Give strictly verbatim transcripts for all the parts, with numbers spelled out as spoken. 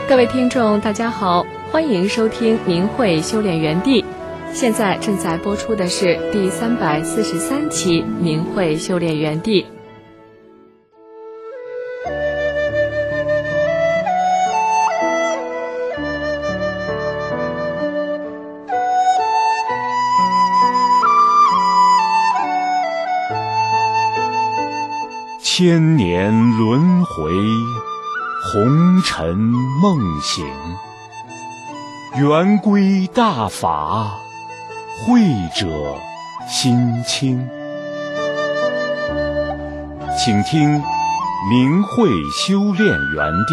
各位听众大家好，欢迎收听明慧修炼园地，现在正在播出的是第三百四十三期明慧修炼园地。 千年轮回，红尘梦醒，圆归大法，慧者心清。请听明慧修炼园地。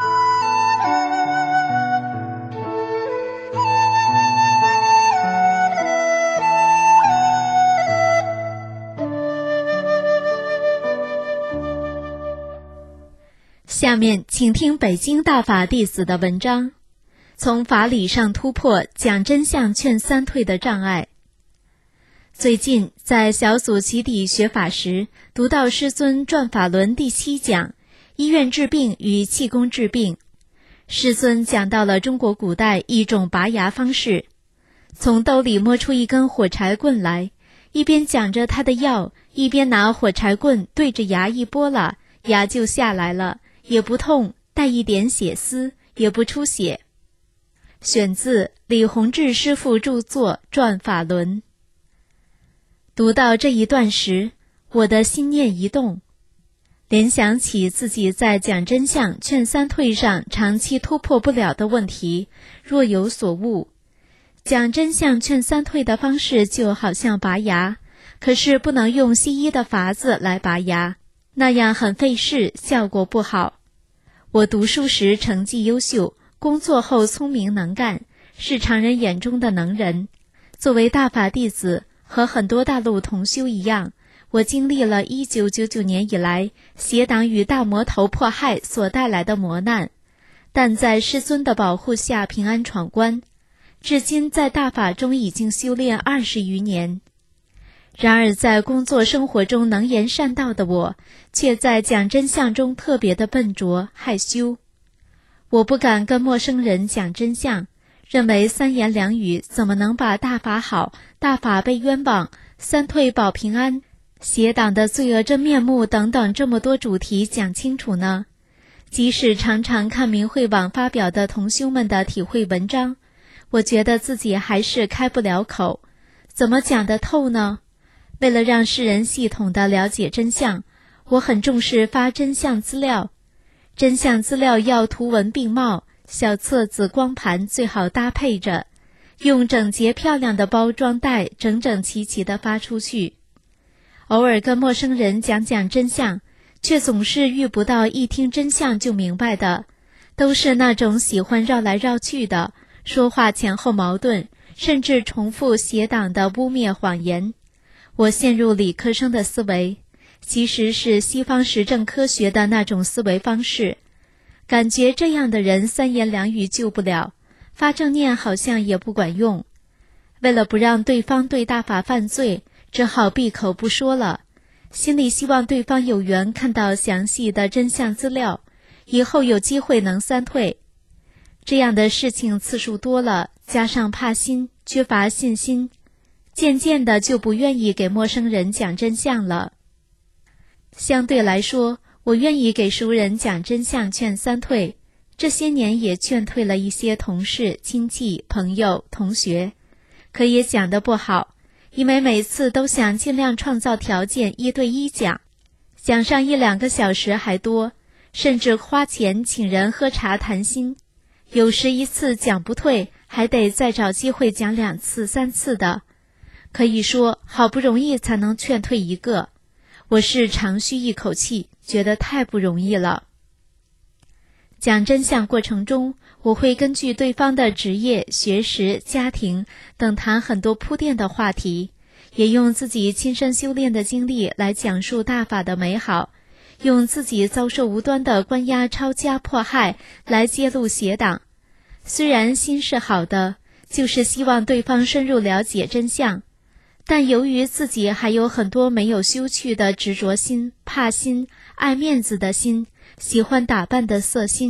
下面请听北京大法弟子的文章，从法理上突破讲真相劝三退的障碍。最近在小组集体学法时，读到师尊转法轮第七讲，医院治病与气功治病。师尊讲到了中国古代一种拔牙方式，从兜里摸出一根火柴棍来，一边讲着他的药，一边拿火柴棍对着牙一拨了，牙就下来了，也不痛，带一点血丝，也不出血。选自李洪志师父著作《转法轮》。读到这一段时，我的心念一动，联想起自己在讲真相劝三退上长期突破不了的问题，若有所悟。讲真相劝三退的方式就好像拔牙，可是不能用西医的法子来拔牙，那样很费事，效果不好。我读书时成绩优秀，工作后聪明能干，是常人眼中的能人。作为大法弟子，和很多大陆同修一样，我经历了一九九九年以来邪党与大魔头迫害所带来的磨难，但在师尊的保护下平安闯关，至今在大法中已经修炼二十余年。然而在工作生活中能言善道的我，却在讲真相中特别的笨拙害羞。我不敢跟陌生人讲真相，认为三言两语怎么能把大法好、大法被冤枉、三退保平安、邪党的罪恶真面目等等这么多主题讲清楚呢？即使常常看明慧网发表的同修们的体会文章，我觉得自己还是开不了口，怎么讲得透呢？为了让世人系统地了解真相，我很重视发真相资料。真相资料要图文并茂，小册子光盘最好搭配着，用整洁漂亮的包装袋整整齐齐地发出去。偶尔跟陌生人讲讲真相，却总是遇不到一听真相就明白的，都是那种喜欢绕来绕去的，说话前后矛盾，甚至重复邪党的污蔑谎言。我陷入理科生的思维，其实是西方实证科学的那种思维方式，感觉这样的人三言两语救不了，发正念好像也不管用。为了不让对方对大法犯罪，只好闭口不说了，心里希望对方有缘看到详细的真相资料，以后有机会能三退。这样的事情次数多了，加上怕心，缺乏信心，渐渐的就不愿意给陌生人讲真相了。相对来说，我愿意给熟人讲真相劝三退，这些年也劝退了一些同事、亲戚、朋友、同学，可也讲得不好，因为每次都想尽量创造条件一对一讲，讲上一两个小时还多，甚至花钱请人喝茶谈心，有时一次讲不退，还得再找机会讲两次、三次的。可以说好不容易才能劝退一个，我是长吁一口气，觉得太不容易了。讲真相过程中，我会根据对方的职业、学识、家庭等谈很多铺垫的话题，也用自己亲身修炼的经历来讲述大法的美好，用自己遭受无端的关押、抄家、迫害来揭露邪党。虽然心是好的，就是希望对方深入了解真相，但由于自己还有很多没有修去的执着心、怕心、爱面子的心、喜欢打扮的色心，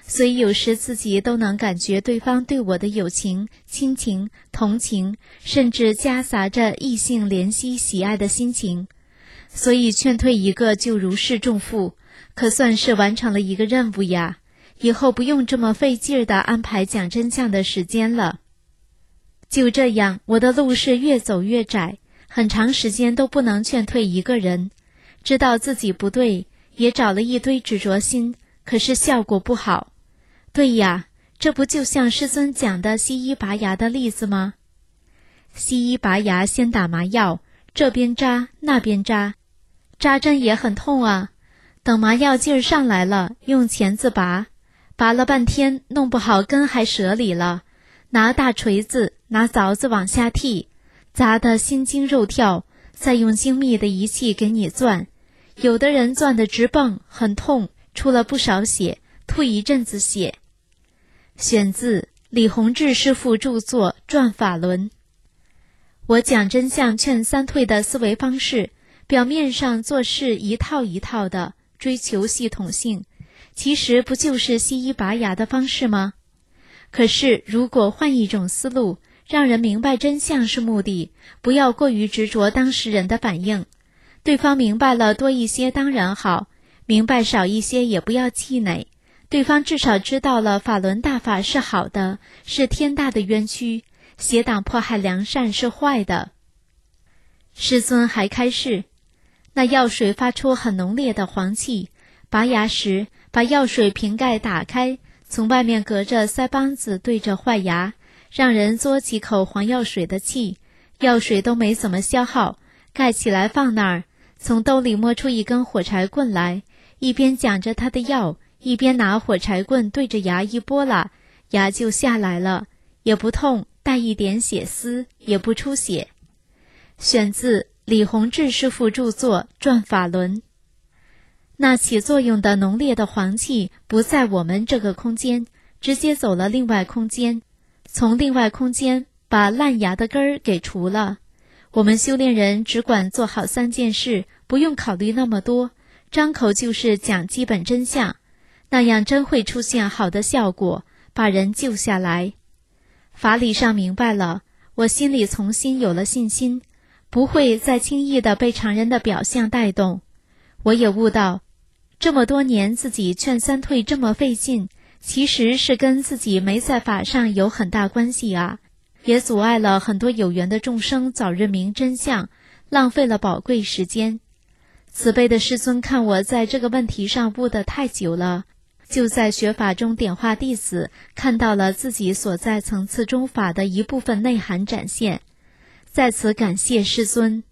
所以有时自己都能感觉对方对我的友情、亲情、同情，甚至夹杂着异性怜惜喜爱的心情。所以劝退一个就如释重负，可算是完成了一个任务呀，以后不用这么费劲儿地安排讲真相的时间了。就这样，我的路是越走越窄，很长时间都不能劝退一个人，知道自己不对，也找了一堆执着心，可是效果不好。对呀，这不就像师尊讲的西医拔牙的例子吗？西医拔牙先打麻药，这边扎那边扎，扎针也很痛啊，等麻药劲儿上来了，用钳子拔，拔了半天，弄不好根还折里了，拿大锤子拿凿子往下剔，砸得心惊肉跳，再用精密的仪器给你钻，有的人钻得直蹦，很痛，出了不少血，吐一阵子血。选自李洪志师父著作《转法轮》。我讲真相劝三退的思维方式，表面上做事一套一套的，追求系统性，其实不就是西医拔牙的方式吗？可是如果换一种思路，让人明白真相是目的，不要过于执着当事人的反应。对方明白了多一些当然好，明白少一些也不要气馁。对方至少知道了法轮大法是好的，是天大的冤屈，邪党迫害良善是坏的。师尊还开示，那药水发出很浓烈的黄气，拔牙时把药水瓶盖打开，从外面隔着腮帮子对着坏牙，让人嘬几口黄药水的气，药水都没怎么消耗，盖起来放那儿，从兜里摸出一根火柴棍来，一边讲着他的药，一边拿火柴棍对着牙一拨拉，牙就下来了，也不痛，带一点血丝，也不出血。选自李洪志师父著作《转法轮》。那起作用的浓烈的黄气不在我们这个空间，直接走了另外空间，从另外空间把烂牙的根儿给除了。我们修炼人只管做好三件事，不用考虑那么多，张口就是讲基本真相，那样真会出现好的效果，把人救下来。法理上明白了，我心里重新有了信心，不会再轻易地被常人的表象带动。我也悟到，这么多年自己劝三退这么费劲，其实是跟自己没在法上有很大关系啊，也阻碍了很多有缘的众生早日明真相，浪费了宝贵时间。慈悲的师尊看我在这个问题上悟得太久了，就在学法中点化弟子，看到了自己所在层次中法的一部分内涵展现，在此感谢师尊。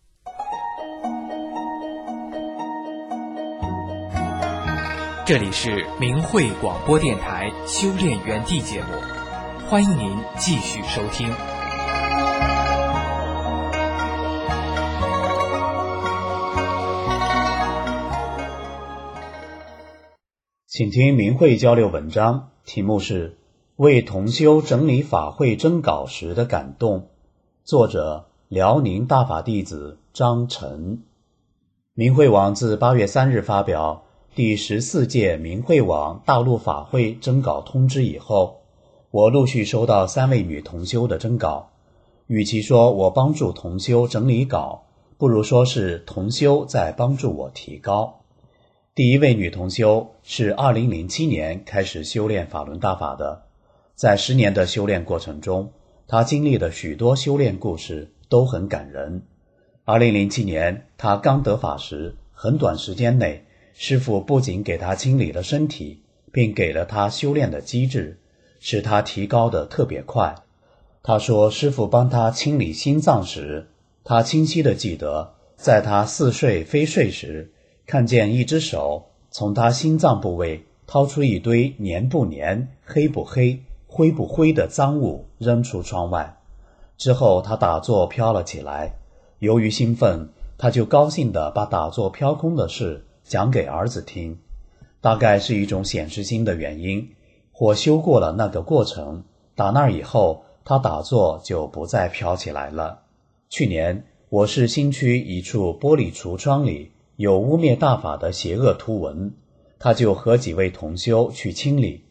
这里是明慧广播电台修炼园地节目，欢迎您继续收听。 请听明慧交流文章，题目是为同修整理法会征稿时的感动，作者辽宁大法弟子张晨。明慧网自八月三日发表第十四届明慧网大陆法会征稿通知以后，我陆续收到三位女同修的征稿。与其说我帮助同修整理稿，不如说是同修在帮助我提高。第一位女同修是二零零七年开始修炼法轮大法的，在十年的修炼过程中，她经历的许多修炼故事都很感人。二零零七年她刚得法时，很短时间内，师父不仅给她清理了身体，并给了她修炼的机制，使她提高得特别快。她说师父帮她清理心脏时，她清晰地记得，在她似睡非睡时，看见一只手从她心脏部位掏出一堆黏不黏、黑不黑、灰不灰的脏物扔出窗外。之后她打坐飘了起来，由于兴奋，她就高兴地把打坐飘空的事讲给儿子听。大概是一种显示心的原因，或修过了那个过程，打那以后她打坐就不再飘起来了。去年我市新区一处玻璃橱窗里有污蔑大法的邪恶图文，他就和几位同修去清理，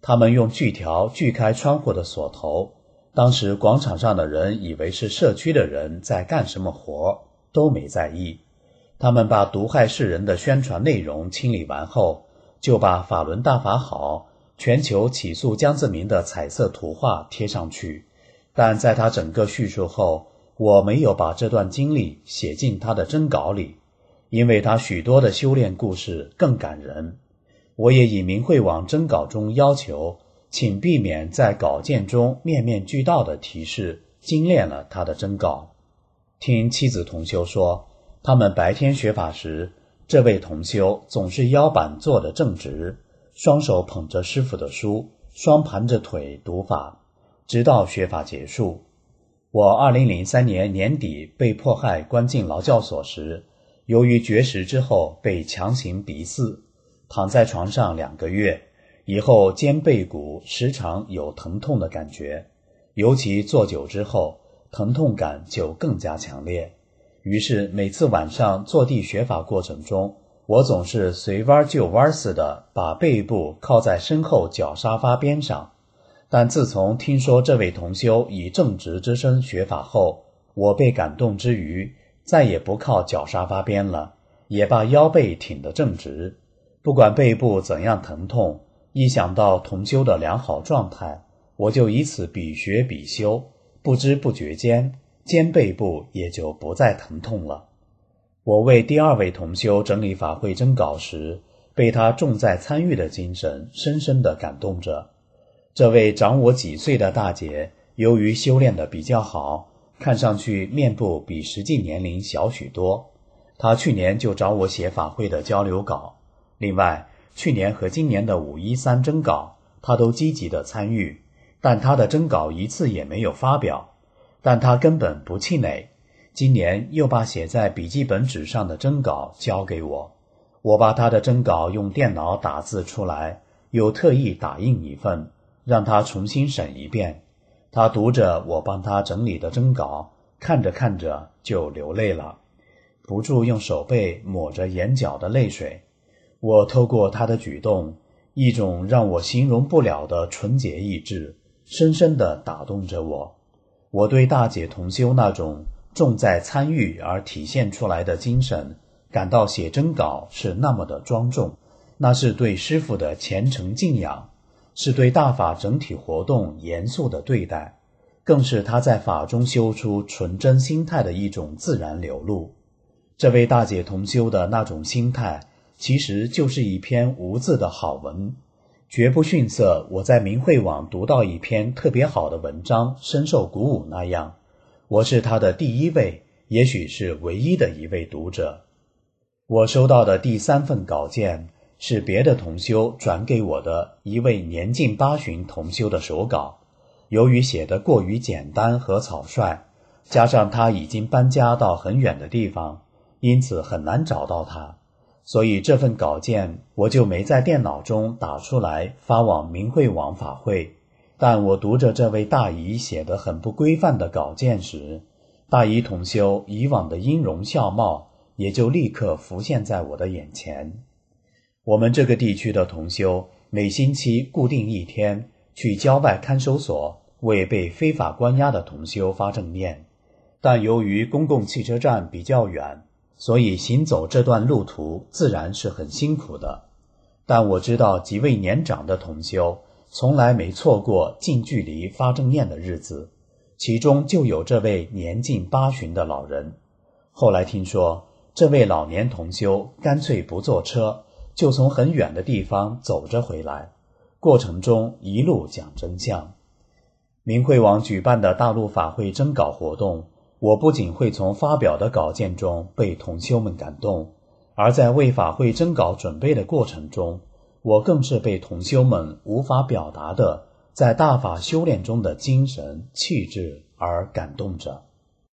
他们用锯条锯开窗户的锁头，当时广场上的人以为是社区的人在干什么活，都没在意。他们把毒害世人的宣传内容清理完后，就把法轮大法好，全球起诉江泽民的彩色图画贴上去。但在他整个叙述后，我没有把这段经历写进他的真稿里，因为他许多的修炼故事更感人。我也以明慧网真稿中要求，请避免在稿件中面面俱到的提示，精炼了他的真稿。听妻子同修说，他们白天学法时，这位同修总是腰板坐得正直，双手捧着师父的书，双盘着腿读法，直到学法结束。我二零零三年年底被迫害关进劳教所时，由于绝食之后被强行鼻饲，躺在床上两个月，以后肩背骨时常有疼痛的感觉，尤其坐久之后，疼痛感就更加强烈。于是每次晚上坐地学法过程中，我总是随弯就弯似的把背部靠在身后脚沙发边上。但自从听说这位同修以正直之身学法后，我被感动之余，再也不靠脚沙发边了，也把腰背挺得正直。不管背部怎样疼痛，一想到同修的良好状态，我就以此比学比修，不知不觉间，肩背部也就不再疼痛了。我为第二位同修整理法会真稿时，被他重在参与的精神深深地感动着。这位长我几岁的大姐，由于修炼得比较好，看上去面部比实际年龄小许多。她去年就找我写法会的交流稿，另外去年和今年的五一三真稿，她都积极地参与，但她的真稿一次也没有发表。但她根本不气馁，今年又把写在笔记本纸上的真稿交给我，我把她的真稿用电脑打字出来，又特意打印一份，让他重新审一遍。他读着我帮他整理的真稿，看着看着就流泪了，不住用手背抹着眼角的泪水。我透过他的举动，一种让我形容不了的纯洁意志，深深地打动着我。我对大姐同修那种重在参与而体现出来的精神，感到写真稿是那么的庄重，那是对师父的虔诚敬仰，是对大法整体活动严肃的对待，更是他在法中修出纯真心态的一种自然流露。这位大姐同修的那种心态，其实就是一篇无字的好文，绝不逊色我在明慧网读到一篇特别好的文章深受鼓舞那样。我是他的第一位，也许是唯一的一位读者。我收到的第三份稿件是别的同修转给我的一位年近八旬同修的手稿，由于写得过于简单和草率，加上他已经搬家到很远的地方，因此很难找到他，所以这份稿件我就没在电脑中打出来发往明慧网法会。但我读着这位大姨写得很不规范的稿件时，大姨同修以往的音容笑貌也就立刻浮现在我的眼前。我们这个地区的同修每星期固定一天去郊外看守所为被非法关押的同修发正念，但由于公共汽车站比较远，所以行走这段路途自然是很辛苦的。但我知道几位年长的同修从来没错过近距离发正念的日子，其中就有这位年近八旬的老人。后来听说这位老年同修干脆不坐车，就从很远的地方走着回来，过程中一路讲真相。明慧网举办的大陆法会征稿活动，我不仅会从发表的稿件中被同修们感动，而在为法会征稿准备的过程中，我更是被同修们无法表达的在大法修炼中的精神气质而感动着。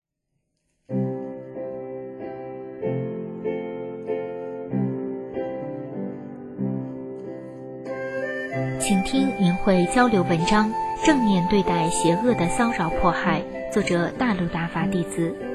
请听明慧交流文章，正念对待邪恶的骚扰迫害，作者大陆大法弟子。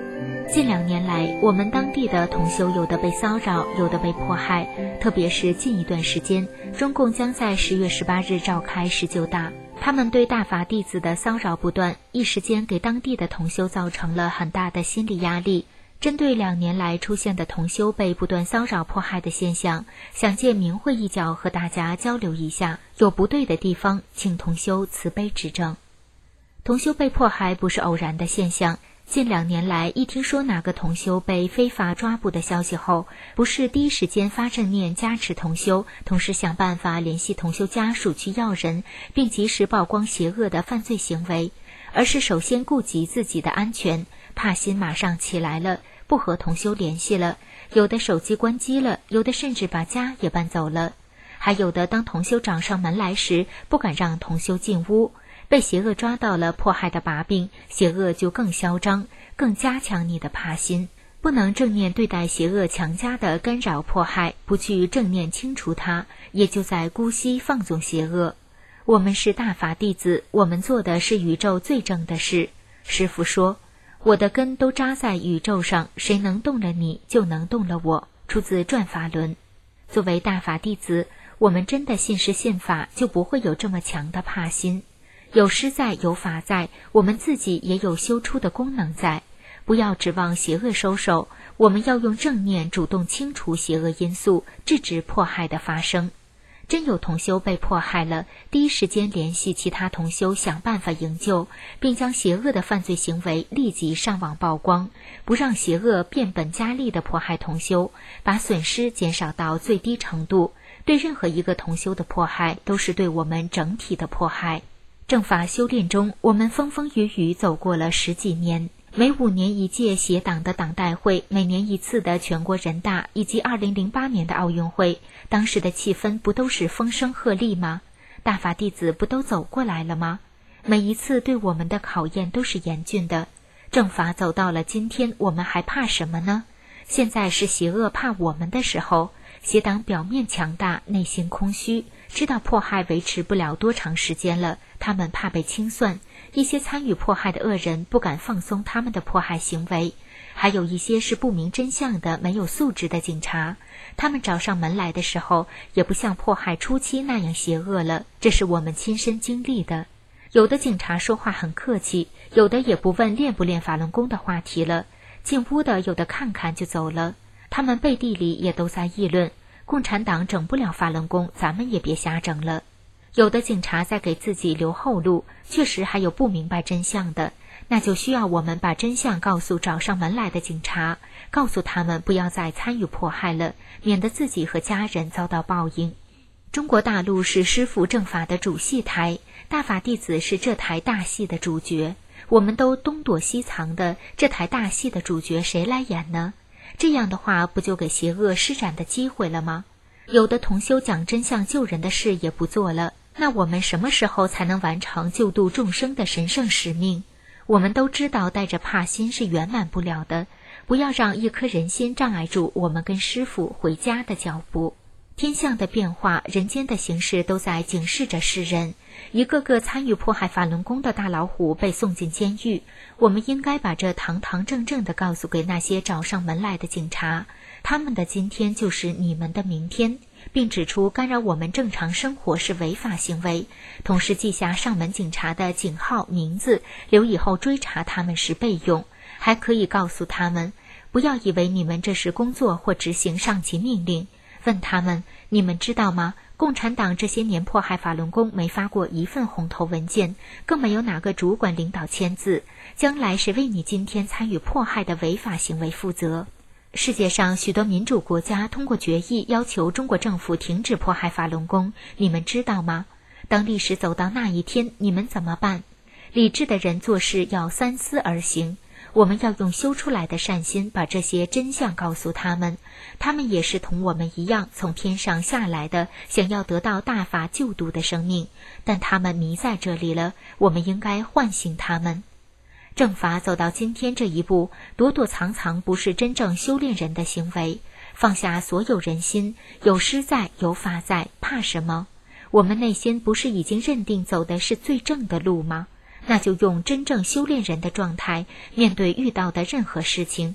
近两年来，我们当地的同修有的被骚扰，有的被迫害，特别是近一段时间，中共将在十月十八日召开十九大，他们对大法弟子的骚扰不断，一时间给当地的同修造成了很大的心理压力。针对两年来出现的同修被不断骚扰迫害的现象，想借明慧一角和大家交流一下，有不对的地方，请同修慈悲指正。同修被迫害不是偶然的现象，近两年来，一听说哪个同修被非法抓捕的消息后，不是第一时间发正念加持同修，同时想办法联系同修家属去要人，并及时曝光邪恶的犯罪行为，而是首先顾及自己的安全，怕心马上起来了，不和同修联系了，有的手机关机了，有的甚至把家也搬走了，还有的当同修找上门来时，不敢让同修进屋。被邪恶抓到了迫害的把柄，邪恶就更嚣张，更加强你的怕心，不能正念对待邪恶强加的干扰迫害，不去正念清除它，也就在姑息放纵邪恶。我们是大法弟子，我们做的是宇宙最正的事。师父说，我的根都扎在宇宙上，谁能动了你，就能动了我，出自转法轮。作为大法弟子，我们真的信师信法，就不会有这么强的怕心。有师在，有法在，我们自己也有修出的功能在，不要指望邪恶收手，我们要用正念主动清除邪恶因素，制止迫害的发生。真有同修被迫害了，第一时间联系其他同修想办法营救，并将邪恶的犯罪行为立即上网曝光，不让邪恶变本加厉的迫害同修，把损失减少到最低程度。对任何一个同修的迫害，都是对我们整体的迫害。正法修炼中，我们风风雨雨走过了十几年，每五年一届协党的党代会，每年一次的全国人大，以及二零零八年的奥运会，当时的气氛不都是风声鹤唳吗？大法弟子不都走过来了吗？每一次对我们的考验都是严峻的。正法走到了今天，我们还怕什么呢？现在是邪恶怕我们的时候。邪党表面强大，内心空虚，知道迫害维持不了多长时间了，他们怕被清算，一些参与迫害的恶人不敢放松他们的迫害行为，还有一些是不明真相的没有素质的警察，他们找上门来的时候也不像迫害初期那样邪恶了，这是我们亲身经历的。有的警察说话很客气，有的也不问练不练法轮功的话题了，进屋的有的看看就走了。他们背地里也都在议论，共产党整不了法轮功，咱们也别瞎整了。有的警察在给自己留后路，确实还有不明白真相的，那就需要我们把真相告诉找上门来的警察，告诉他们不要再参与迫害了，免得自己和家人遭到报应。中国大陆是师父正法的主戏台，大法弟子是这台大戏的主角，我们都东躲西藏的，这台大戏的主角谁来演呢？这样的话不就给邪恶施展的机会了吗？有的同修讲真相救人的事也不做了，那我们什么时候才能完成救度众生的神圣使命？我们都知道带着怕心是圆满不了的，不要让一颗人心障碍住我们跟师父回家的脚步。天象的变化，人间的形势都在警示着世人，一个个参与迫害法轮功的大老虎被送进监狱，我们应该把这堂堂正正地告诉给那些找上门来的警察，他们的今天就是你们的明天，并指出干扰我们正常生活是违法行为，同时记下上门警察的警号名字，留以后追查他们时备用。还可以告诉他们，不要以为你们这是工作或执行上级命令，问他们，你们知道吗？共产党这些年迫害法轮功没发过一份红头文件，更没有哪个主管领导签字，将来谁为你今天参与迫害的违法行为负责？世界上许多民主国家通过决议要求中国政府停止迫害法轮功，你们知道吗？当历史走到那一天，你们怎么办？理智的人做事要三思而行，我们要用修出来的善心把这些真相告诉他们，他们也是同我们一样从天上下来的，想要得到大法救度的生命，但他们迷在这里了，我们应该唤醒他们。正法走到今天这一步，躲躲藏藏不是真正修炼人的行为，放下所有人心，有师在，有法在，怕什么？我们内心不是已经认定走的是最正的路吗？那就用真正修炼人的状态面对遇到的任何事情，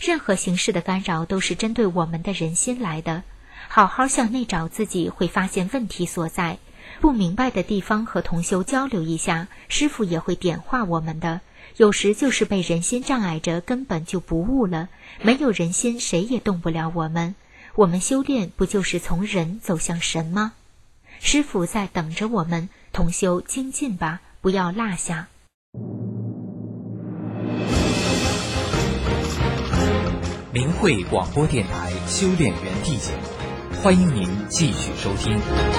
任何形式的干扰都是针对我们的人心来的。好好向内找自己，会发现问题所在。不明白的地方和同修交流一下，师父也会点化我们的。有时就是被人心障碍着，根本就不悟了。没有人心，谁也动不了我们。我们修炼不就是从人走向神吗？师父在等着我们，同修精进吧，不要落下。 明慧广播电台修炼园地节目，欢迎您继续收听。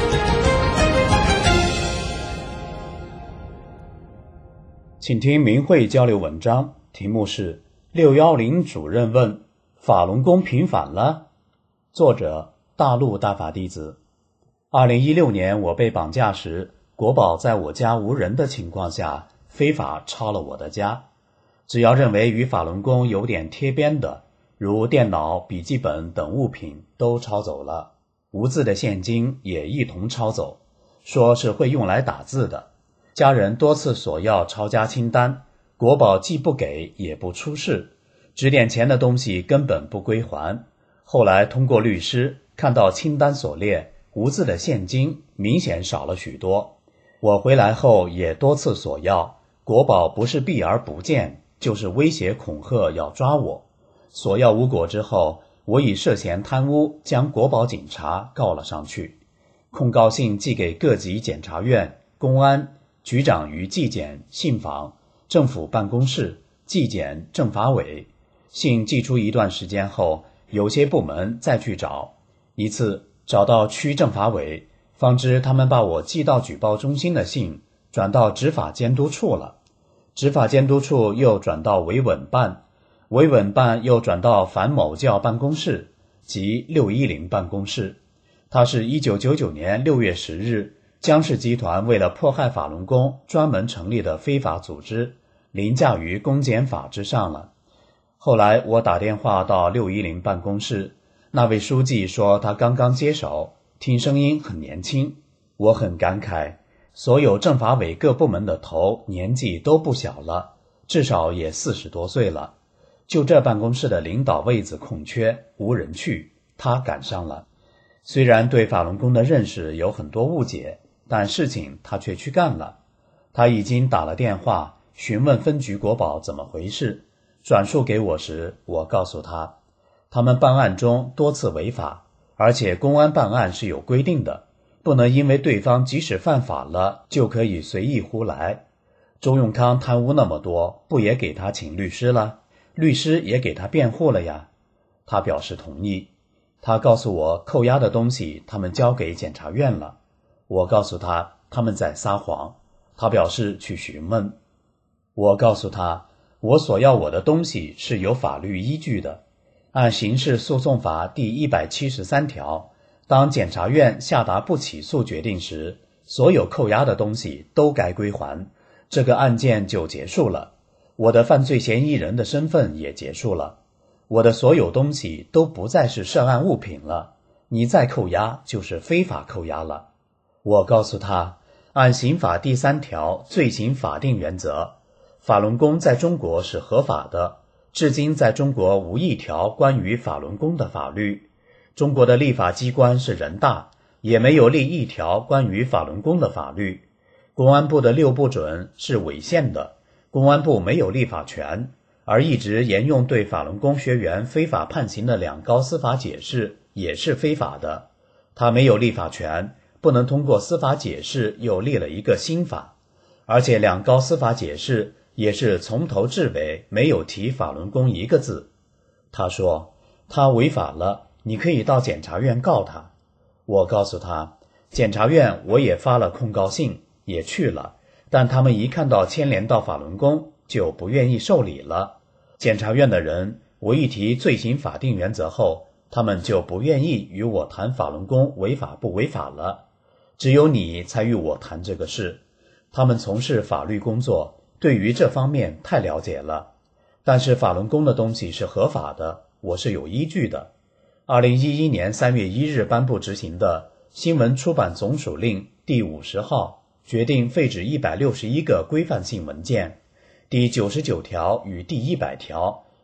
请听明慧交流文章，题目是六一零主任问法轮功平反了。作者大陆大法弟子。二零一六年我被绑架时，国保在我家无人的情况下非法抄了我的家。只要认为与法轮功有点贴边的，如电脑、笔记本等物品都抄走了，无字的现金也一同抄走，说是会用来打字的。家人多次索要抄家清单，国保既不给也不出示，指点钱的东西根本不归还。后来通过律师看到清单所列无字的现金明显少了许多。我回来后也多次索要，国保不是避而不见，就是威胁恐吓要抓我。索要无果之后，我以涉嫌贪污将国保警察告了上去，控告信寄给各级检察院、公安、局长与纪检、信访、政府办公室、纪检、政法委。信寄出一段时间后，有些部门再去找，一次找到区政法委，方知他们把我寄到举报中心的信转到执法监督处了，执法监督处又转到维稳办，维稳办又转到樊某教办公室及六一零办公室。他是一九九九年六月十日江氏集团为了迫害法轮功专门成立的非法组织，凌驾于公检法之上了。后来我打电话到六一零办公室，那位书记说他刚刚接手，听声音很年轻。我很感慨，所有政法委各部门的头年纪都不小了，至少也四十多岁了。就这办公室的领导位子空缺，无人去，他赶上了。虽然对法轮功的认识有很多误解，但事情他却去干了。他已经打了电话询问分局国保怎么回事，转述给我时，我告诉他，他们办案中多次违法，而且公安办案是有规定的，不能因为对方即使犯法了就可以随意胡来。周永康贪污那么多，不也给他请律师了？律师也给他辩护了呀。他表示同意。他告诉我扣押的东西他们交给检察院了。我告诉他他们在撒谎，他表示去询问。我告诉他，我索要我的东西是有法律依据的。按刑事诉讼法第一百七十三条，当检察院下达不起诉决定时，所有扣押的东西都该归还，这个案件就结束了，我的犯罪嫌疑人的身份也结束了，我的所有东西都不再是涉案物品了，你再扣押就是非法扣押了。我告诉他，按刑法第三条罪行法定原则，法轮功在中国是合法的，至今在中国无一条关于法轮功的法律，中国的立法机关是人大，也没有立一条关于法轮功的法律。公安部的六不准是违宪的，公安部没有立法权，而一直沿用对法轮功学员非法判刑的两高司法解释也是非法的，他没有立法权，不能通过司法解释又立了一个新法，而且两高司法解释也是从头至尾没有提法轮功一个字。他说他违法了，你可以到检察院告他。我告诉他，检察院我也发了控告信，也去了，但他们一看到牵连到法轮功就不愿意受理了。检察院的人，我一提罪行法定原则后，他们就不愿意与我谈法轮功违法不违法了，只有你才与我谈这个事。他们从事法律工作，对于这方面太了解了。但是法轮功的东西是合法的，我是有依据的。二零一一年三月一日颁布执行的新闻出版总署令第五十号，决定废止一百六十一个规范性文件，第九十九条与第一百条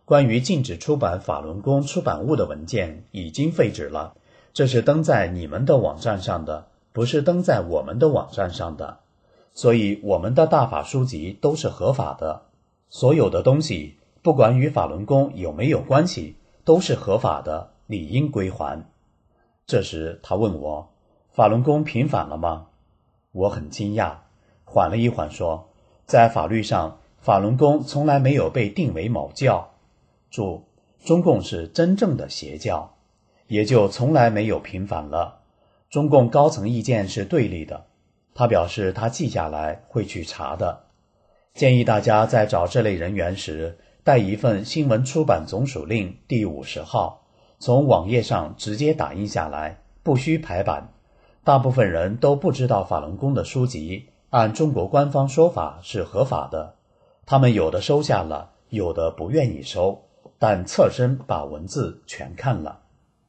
关于禁止出版法轮功出版物的文件已经废止了，这是登在你们的网站上的，不是登在我们的网站上的。所以我们的大法书籍都是合法的，所有的东西不管与法轮功有没有关系，都是合法的，理应归还。这时他问我，法轮功平反了吗？我很惊讶，缓了一缓说，在法律上法轮功从来没有被定为某教，注，中共是真正的邪教，也就从来没有平反了。中共高层意见是对立的，他表示他记下来会去查的。建议大家在找这类人员时带一份新闻出版总署令第五十号，从网页上直接打印下来，不需排版。大部分人都不知道法轮功的书籍按中国官方说法是合法的，他们有的收下了，有的不愿意收，但侧身把文字全看了。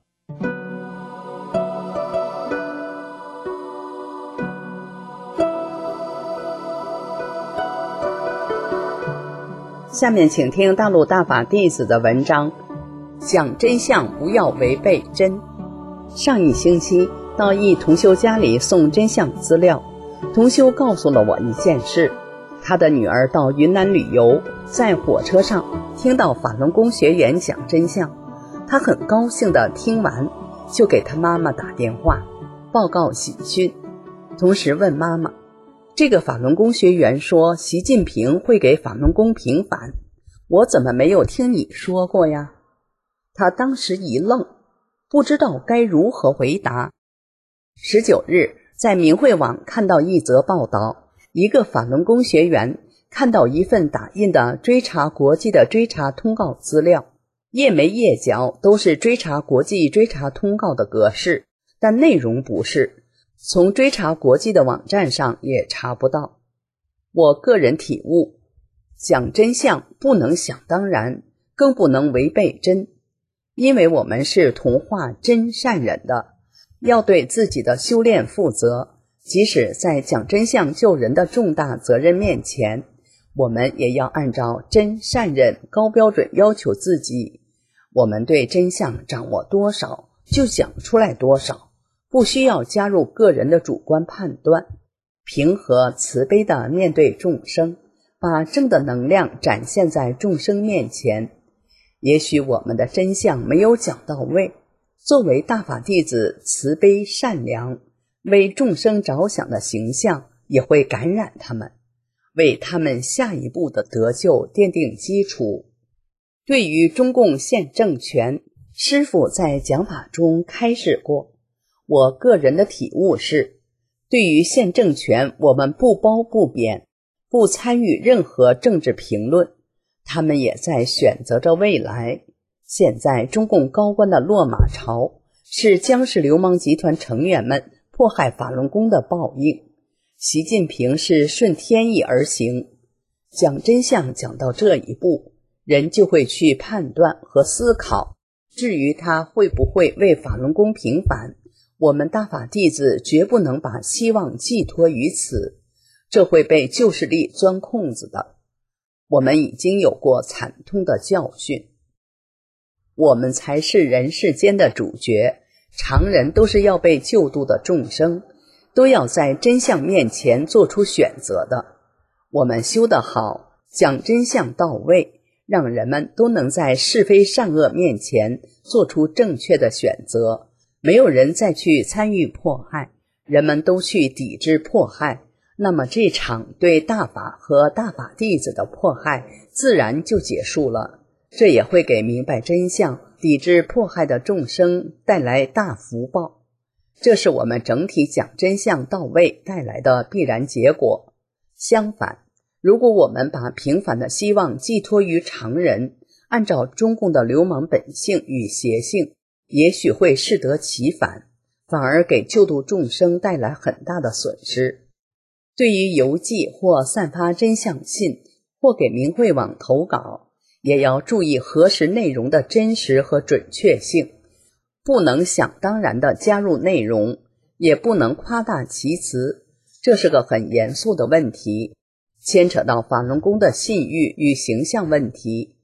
下面请听大陆大法弟子的文章，讲真相不要违背真。上一星期到一同修家里送真相资料，同修告诉了我一件事，他的女儿到云南旅游，在火车上听到法轮功学员讲真相，他很高兴地听完，就给他妈妈打电话报告喜讯，同时问妈妈，这个法轮功学员说习近平会给法轮功平反，我怎么没有听你说过呀？他当时一愣，不知道该如何回答。十九日在明慧网看到一则报道，一个法轮功学员看到一份打印的追查国际的追查通告资料，页眉页角都是追查国际追查通告的格式，但内容不是，从追查国际的网站上也查不到。我个人体悟，讲真相不能想当然，更不能违背真，因为我们是同化真善忍的，要对自己的修炼负责，即使在讲真相救人的重大责任面前，我们也要按照真善忍高标准要求自己。我们对真相掌握多少就讲出来多少，不需要加入个人的主观判断，平和慈悲地面对众生，把正的能量展现在众生面前。也许我们的真相没有讲到位，作为大法弟子慈悲善良为众生着想的形象也会感染他们，为他们下一步的得救奠定基础。对于中共现政权，师父在讲法中开示过，我个人的体悟是，对于现政权我们不褒不贬，不参与任何政治评论，他们也在选择着未来。现在中共高官的落马潮是江氏流氓集团成员们迫害法轮功的报应，习近平是顺天意而行。讲真相讲到这一步，人就会去判断和思考，至于他会不会为法轮功平反，我们大法弟子绝不能把希望寄托于此，这会被旧势力钻空子的。我们已经有过惨痛的教训，我们才是人世间的主角，常人都是要被救度的众生，都要在真相面前做出选择的。我们修得好，讲真相到位，让人们都能在是非善恶面前做出正确的选择，没有人再去参与迫害，人们都去抵制迫害，那么这场对大法和大法弟子的迫害自然就结束了。这也会给明白真相、抵制迫害的众生带来大福报，这是我们整体讲真相到位带来的必然结果。相反，如果我们把平反的希望寄托于常人，按照中共的流氓本性与邪性，也许会适得其反，反而给救度众生带来很大的损失。对于邮寄或散发真相信，或给明慧网投稿，也要注意核实内容的真实和准确性，不能想当然地加入内容，也不能夸大其词，这是个很严肃的问题，牵扯到法轮功的信誉与形象问题。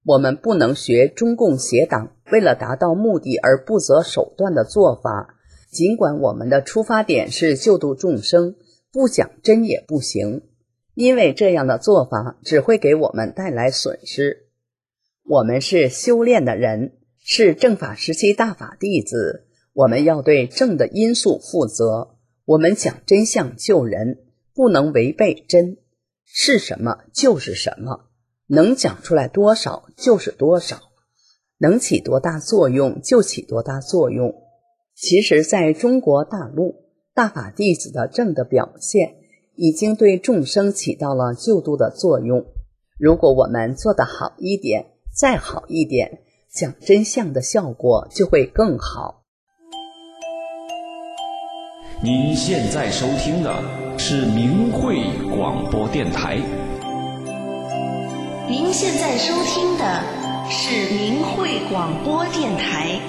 我们不能学中共邪党为了达到目的而不择手段的做法，尽管我们的出发点是救度众生，不讲真也不行，因为这样的做法只会给我们带来损失。我们是修炼的人，是正法时期大法弟子，我们要对正的因素负责。我们讲真相救人，不能违背真，是什么就是什么，能讲出来多少就是多少，能起多大作用就起多大作用。其实在中国大陆，大法弟子的正的表现已经对众生起到了救度的作用。如果我们做得好一点，再好一点，讲真相的效果就会更好。 您现在收听的是明慧广播电台。 您现在收听的是明慧广播电台。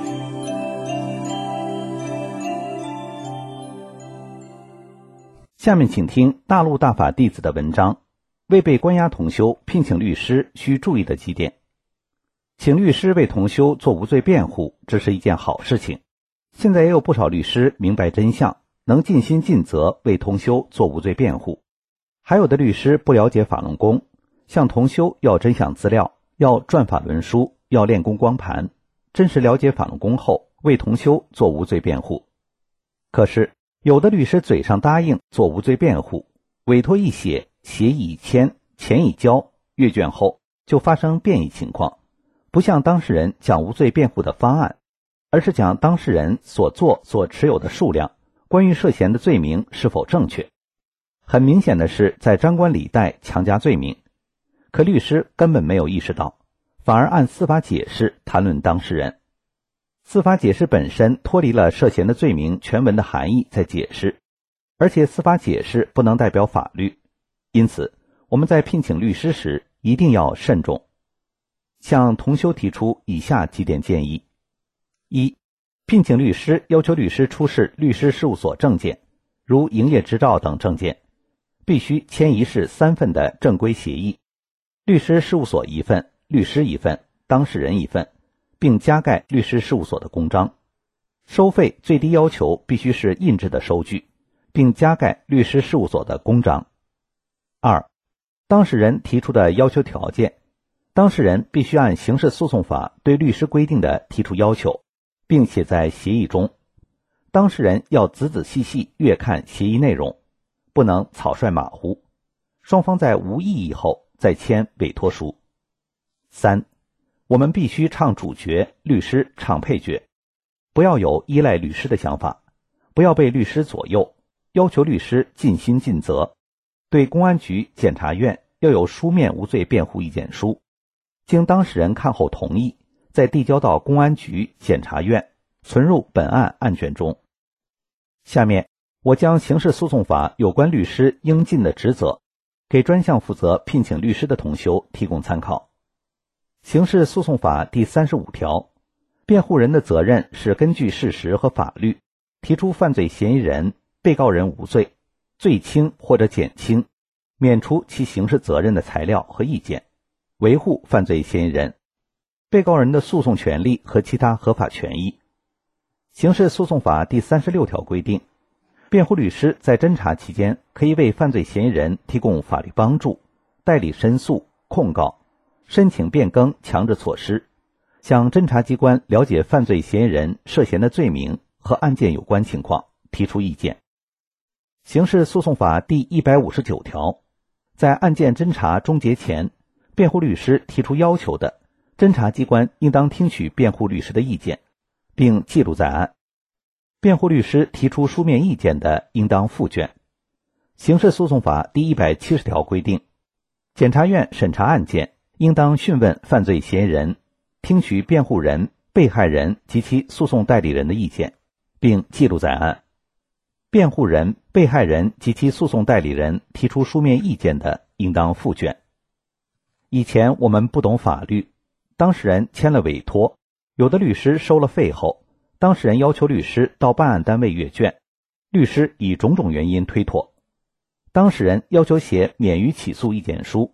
下面请听大陆大法弟子的文章，为被关押同修聘请律师需注意的几点。请律师为同修做无罪辩护，这是一件好事情。现在也有不少律师明白真相，能尽心尽责为同修做无罪辩护。还有的律师不了解法轮功，向同修要真相资料，要转法轮书，要练功光盘，真实了解法轮功后为同修做无罪辩护。可是有的律师嘴上答应做无罪辩护，委托一写，协议一签，钱一交，阅卷后就发生变异情况，不向当事人讲无罪辩护的方案，而是讲当事人所做所持有的数量，关于涉嫌的罪名是否正确。很明显的是在张冠李戴强加罪名，可律师根本没有意识到，反而按司法解释谈论当事人。司法解释本身脱离了涉嫌的罪名全文的含义在解释，而且司法解释不能代表法律，因此我们在聘请律师时一定要慎重。向同修提出以下几点建议：一、聘请律师要求律师出示律师事务所证件，如营业执照等证件，必须签一式三份的正规协议，律师事务所一份，律师一份，当事人一份，并加盖律师事务所的公章。收费最低要求必须是印制的收据，并加盖律师事务所的公章。二、当事人提出的要求条件，当事人必须按刑事诉讼法对律师规定的提出要求，并写在协议中。当事人要仔仔细细阅看协议内容，不能草率马虎。双方在无异议后再签委托书。三、我们必须唱主角，律师唱配角，不要有依赖律师的想法，不要被律师左右，要求律师尽心尽责。对公安局、检察院要有书面无罪辩护意见书，经当事人看后同意，再递交到公安局、检察院，存入本案案卷中。下面我将刑事诉讼法有关律师应尽的职责，给专项负责聘请律师的同修提供参考。刑事诉讼法第三十五条，辩护人的责任是根据事实和法律，提出犯罪嫌疑人、被告人无罪、罪轻或者减轻、免除其刑事责任的材料和意见，维护犯罪嫌疑人、被告人的诉讼权利和其他合法权益。刑事诉讼法第三十六条规定，辩护律师在侦查期间可以为犯罪嫌疑人提供法律帮助，代理申诉、控告，申请变更强制措施，向侦查机关了解犯罪嫌疑人涉嫌的罪名和案件有关情况，提出意见。刑事诉讼法第一百五十九条，在案件侦查终结前，辩护律师提出要求的，侦查机关应当听取辩护律师的意见，并记录在案。辩护律师提出书面意见的，应当附卷。刑事诉讼法第一百七十条规定，检察院审查案件，应当讯问犯罪嫌疑人，听取辩护人、被害人及其诉讼代理人的意见，并记录在案。辩护人、被害人及其诉讼代理人提出书面意见的，应当附卷。以前我们不懂法律，当事人签了委托，有的律师收了费后，当事人要求律师到办案单位阅卷，律师以种种原因推脱。当事人要求写免于起诉意见书，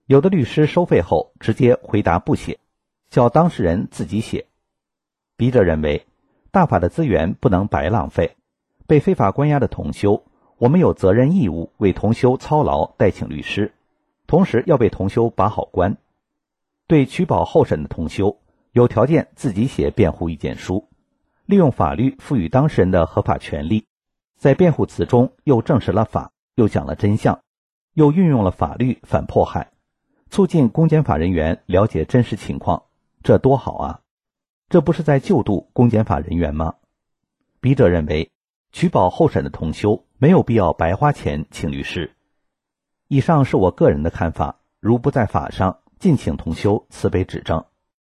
有的律师收费后直接回答不写，叫当事人自己写。笔者认为，大法的资源不能白浪费，被非法关押的同修，我们有责任义务为同修操劳代请律师，同时要为同修把好关。对取保候审的同修，有条件自己写辩护意见书，利用法律赋予当事人的合法权利，在辩护词中又证实了法，又讲了真相，又运用了法律反迫害，促进公检法人员了解真实情况，这多好啊！这不是在救度公检法人员吗？笔者认为，取保候审的同修没有必要白花钱请律师。以上是我个人的看法，如不在法上，敬请同修慈悲指正。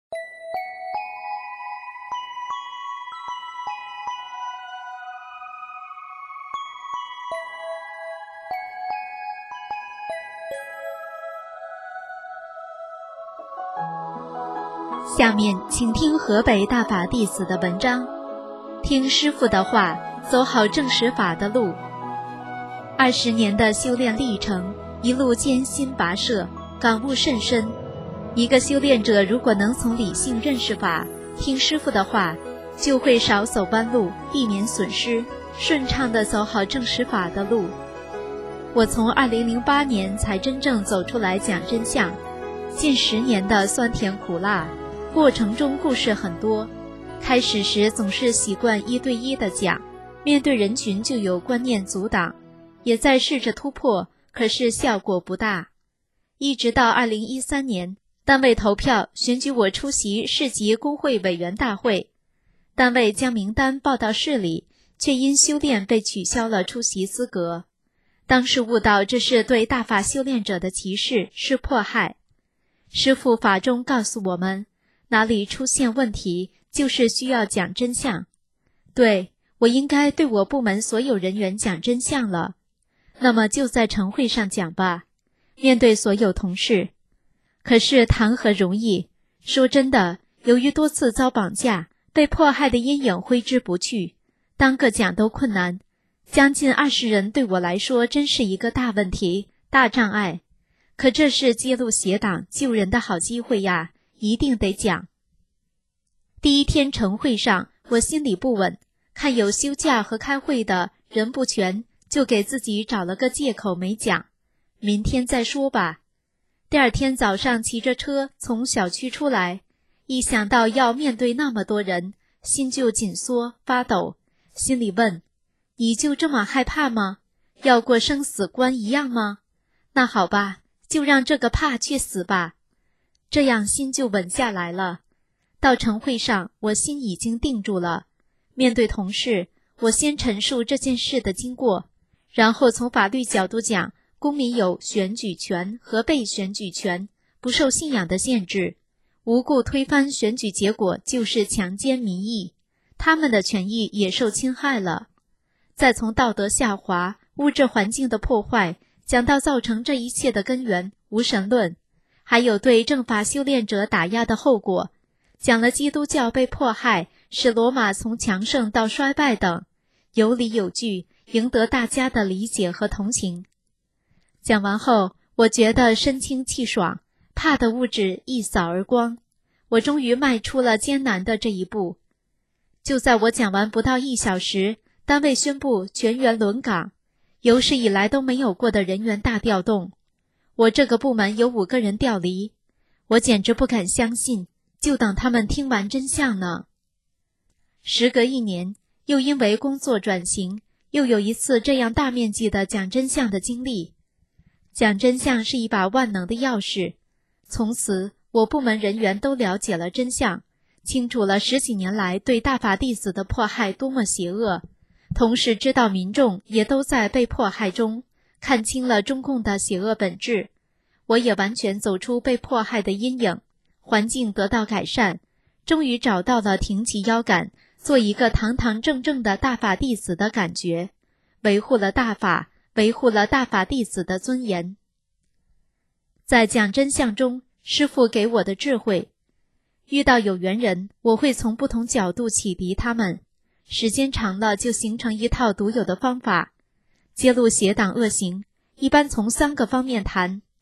下面请听河北大法弟子的文章，听师父的话，走好正实法的路。二十年的修炼历程，一路艰辛跋涉，感悟甚深。一个修炼者如果能从理性认识法，听师父的话，就会少走弯路，避免损失，顺畅地走好正实法的路。我从二零零八年才真正走出来讲真相，近十年的酸甜苦辣，过程中故事很多。开始时总是习惯一对一的讲，面对人群就有观念阻挡，也在试着突破，可是效果不大。一直到二零一三年，单位投票选举我出席市级工会委员大会，单位将名单报到市里，却因修炼被取消了出席资格。当时悟到这是对大法修炼者的歧视，是迫害。师父法中告诉我们，哪里出现问题，就是需要讲真相。对，我应该对我部门所有人员讲真相了。那么就在晨会上讲吧，面对所有同事。可是谈何容易，说真的，由于多次遭绑架，被迫害的阴影挥之不去，当个讲都困难。将近二十人对我来说真是一个大问题，大障碍。可这是揭露邪党救人的好机会呀，一定得讲。第一天晨会上，我心里不稳，看有休假和开会的人不全，就给自己找了个借口没讲，明天再说吧。第二天早上骑着车从小区出来，一想到要面对那么多人，心就紧缩发抖，心里问，你就这么害怕吗？要过生死关一样吗？那好吧，就让这个怕去死吧。这样心就稳下来了。到晨会上，我心已经定住了。面对同事，我先陈述这件事的经过，然后从法律角度讲，公民有选举权和被选举权，不受信仰的限制。无故推翻选举结果就是强奸民意，他们的权益也受侵害了。再从道德下滑、物质环境的破坏，讲到造成这一切的根源，无神论，还有对正法修炼者打压的后果，讲了基督教被迫害，使罗马从强盛到衰败等，有理有据，赢得大家的理解和同情。讲完后，我觉得身轻气爽，怕的物质一扫而光，我终于迈出了艰难的这一步。就在我讲完不到一小时，单位宣布全员轮岗，有史以来都没有过的人员大调动。我这个部门有五个人调离，我简直不敢相信，就等他们听完真相呢。时隔一年，又因为工作转型，又有一次这样大面积的讲真相的经历。讲真相是一把万能的钥匙，从此我部门人员都了解了真相，清楚了十几年来对大法弟子的迫害多么邪恶，同时知道民众也都在被迫害中，看清了中共的邪恶本质。我也完全走出被迫害的阴影，环境得到改善，终于找到了挺起腰杆，做一个堂堂正正的大法弟子的感觉，维护了大法，维护了大法弟子的尊严。在讲真相中，师父给我的智慧，遇到有缘人，我会从不同角度启迪他们，时间长了就形成一套独有的方法。揭露邪党恶行，一般从三个方面谈：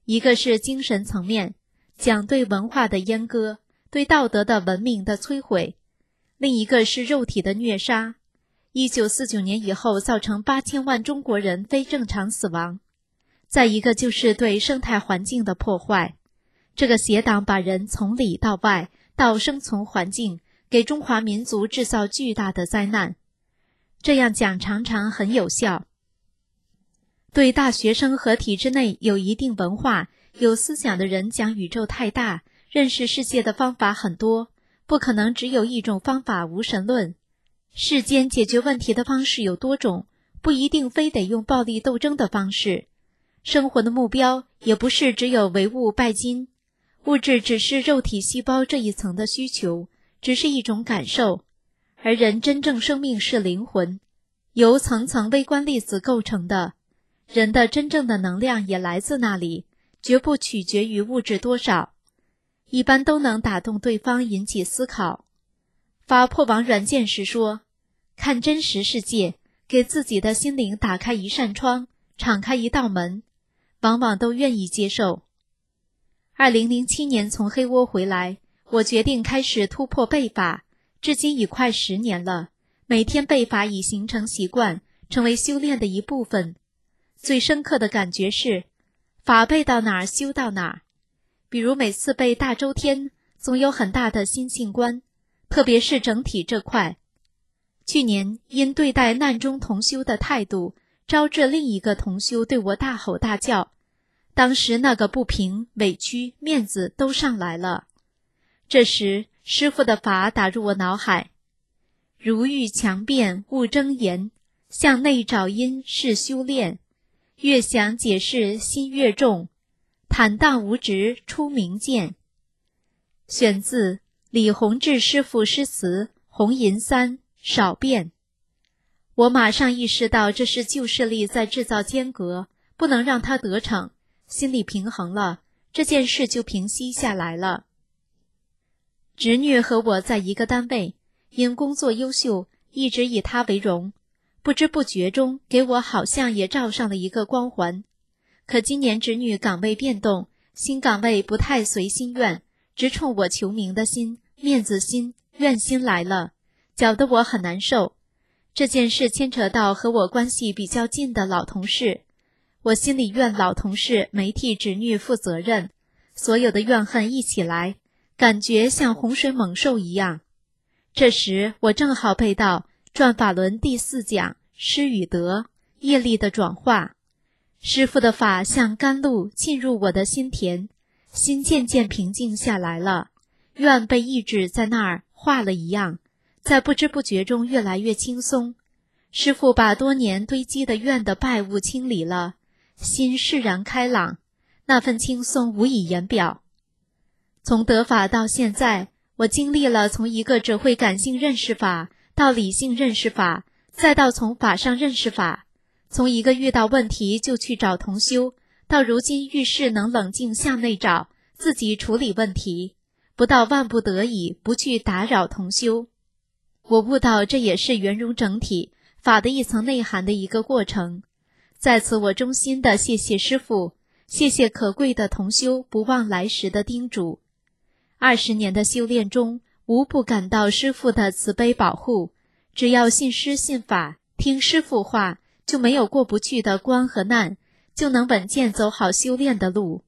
一个是精神层面，讲对文化的阉割，对道德的文明的摧毁；另一个是肉体的虐杀。一九四九年以后造成八千万中国人非正常死亡。再一个就是对生态环境的破坏。这个邪党把人从里到外，到生存环境，给中华民族制造巨大的灾难。这样讲常常很有效。对大学生和体制内有一定文化、有思想的人讲宇宙太大，认识世界的方法很多，不可能只有一种方法无神论。世间解决问题的方式有多种，不一定非得用暴力斗争的方式。生活的目标也不是只有唯物拜金，物质只是肉体细胞这一层的需求，只是一种感受，而人真正生命是灵魂，由层层微观粒子构成的，人的真正的能量也来自那里，绝不取决于物质多少，一般都能打动对方，引起思考。发破网软件时说，看真实世界，给自己的心灵打开一扇窗，敞开一道门，往往都愿意接受。二零零七年从黑窝回来，我决定开始突破背法，至今已快十年了，每天背法已形成习惯，成为修炼的一部分。最深刻的感觉是，法背到哪儿修到哪儿。比如每次背大周天，总有很大的心性观，特别是整体这块。去年因对待难中同修的态度，招致另一个同修对我大吼大叫，当时那个不平、委屈、面子都上来了。这时师父的法打入我脑海，如遇强辩勿睁言，向内找因是修炼，越想解释心越重，坦荡无执出明见。选自李洪志师父诗词《红银三》少变。我马上意识到这是旧势力在制造间隔，不能让它得逞，心里平衡了，这件事就平息下来了。侄女和我在一个单位，因工作优秀，一直以她为荣，不知不觉中给我好像也罩上了一个光环。可今年侄女岗位变动，新岗位不太随心愿，直冲我求名的心、面子心、怨心来了，搅得我很难受。这件事牵扯到和我关系比较近的老同事，我心里怨老同事没替侄女负责任，所有的怨恨一起来，感觉像洪水猛兽一样。这时我正好背到转法轮第四讲施与得，业力的转化。师父的法像甘露浸入我的心田，心渐渐平静下来了，怨被抑制在那儿化了一样，在不知不觉中越来越轻松。师父把多年堆积的怨的败物清理了，心释然开朗，那份轻松无以言表。从得法到现在，我经历了从一个只会感性认识法，到理性认识法，再到从法上认识法，从一个遇到问题就去找同修，到如今遇事能冷静向内找，自己处理问题，不到万不得已不去打扰同修。我悟到这也是圆融整体法的一层内涵的一个过程。在此我衷心的谢谢师父，谢谢可贵的同修不忘来时的叮嘱。二十年的修炼中，无不感到师父的慈悲保护，只要信师信法，听师父话，就没有过不去的关和难，就能稳健走好修炼的路。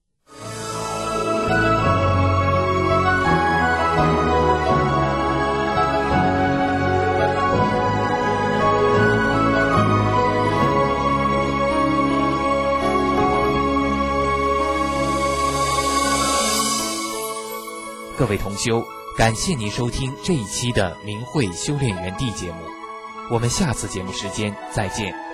各位同修，感谢您收听这一期的明慧修炼园地节目，我们下次节目时间再见。